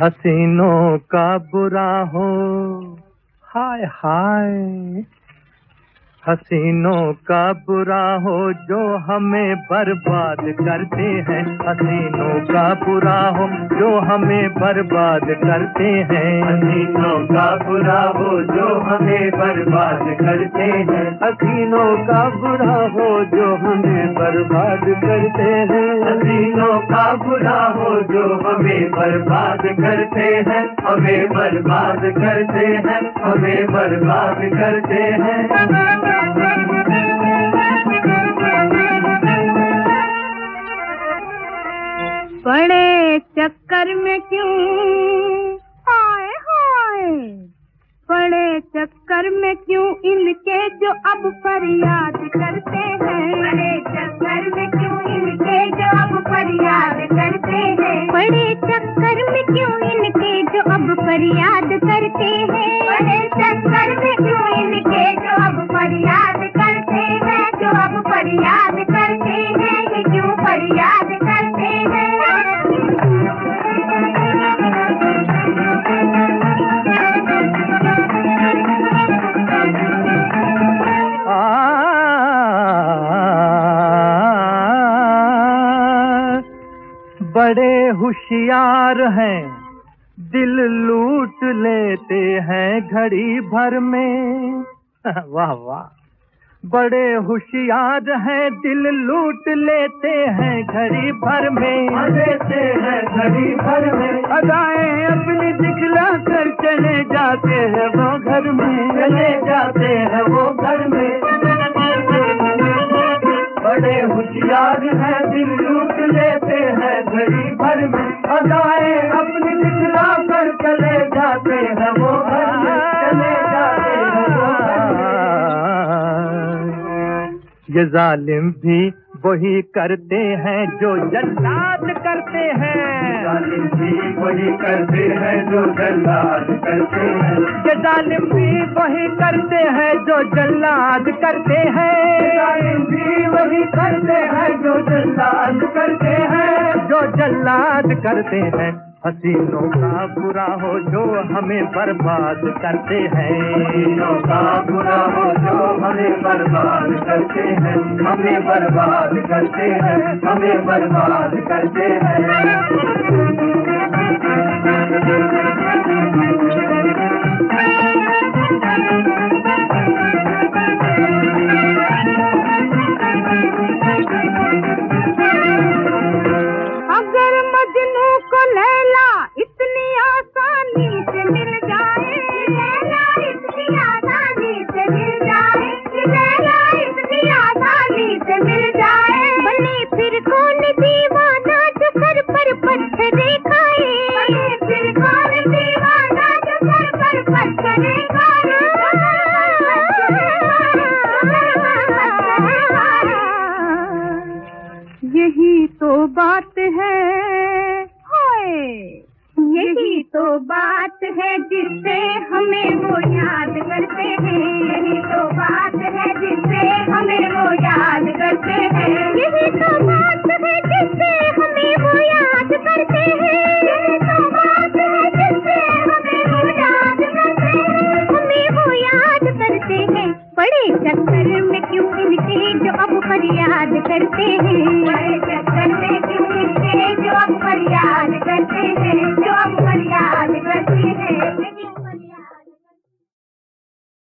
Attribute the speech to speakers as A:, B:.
A: हसीनों का बुरा हो, हाय हाय। हसीनों का बुरा हो जो हमें बर्बाद करते हैं। हसीनों का बुरा हो जो हमें बर्बाद करते हैं।
B: हसीनों का बुरा हो जो हमें बर्बाद करते हैं।
A: हसीनों का बुरा हो जो हमें बर्बाद करते हैं।
B: हसीनों का बुरा हो जो हमें बर्बाद करते हैं। हमें बर्बाद करते हैं। हमें बर्बाद करते हैं।
C: बड़े चक्कर में क्यों, हाय हाय, बड़े चक्कर में क्यों इनके जो अब फरियाद करते हैं। बड़े चक्कर में क्यों इनके जो अब फरियाद करते हैं। बड़े चक्कर में क्यों इनके जो अब फरियाद करते हैं। बड़े चक्कर में क्यों इनके जो अब फरियाद करते हैं। जो अब फरियाद करते हैं, ये क्यों फरियाद करते हैं।
A: बड़े होशियार हैं, दिल लूट लेते हैं घड़ी भर में। वाह वाह। बड़े होशियार हैं, दिल लूट लेते हैं घड़ी भर में।
B: लेते हैं घड़ी भर में।
A: अदाएं अपनी दिखला कर चले जाते हैं वो घर में।
B: चले जाते हैं वो घर में। बड़े होशियार हैं, दिल लूट लेते हैं घड़ी भर में। अदाएं अपनी दिखला कर चले जाते हैं वो घर में। चले जाते हैं वो घर में।
A: ये जालिम भी वही करते हैं जो जल्लाद करते हैं।
B: जालिम भी वही करते हैं जो जल्लाद करते हैं।
A: ये जालिम भी वही करते हैं जो जल्लाद करते हैं।
B: जालिम भी वही करते हैं जो जल्लाद करते हैं।
A: जो जल्लाद करते हैं। हसीनों का बुरा हो जो हमें बर्बाद करते हैं।
B: हसीनों का बुरा हो जो हमें बर्बाद करते हैं। हमें बर्बाद करते हैं। हमें बर्बाद करते हैं।
C: अगर मजनू को लैला इतनी आसानी से मिल जाए। लैला इतनी आसानी से मिल जाए। लैला इतनी आसानी से मिल जाए। बने फिर कौन दीवाना जो सर पर पत्थर खाए। बने फिर कौन दीवाना जो सर पर पत्थर खाए। यही तो बात है, हाय, यही तो बात है जिससे हमें वो याद करते हैं। यही तो बात है जिससे हमें वो याद करते हैं। यही तो बात है जिससे हमें वो याद करते हैं। यही तो बात है जिससे हमें वो याद करते हैं। हमें वो याद करते हैं। बड़े चक्कर में क्यों इनके जो अब फरियाद करते हैं। बड़े चक्कर में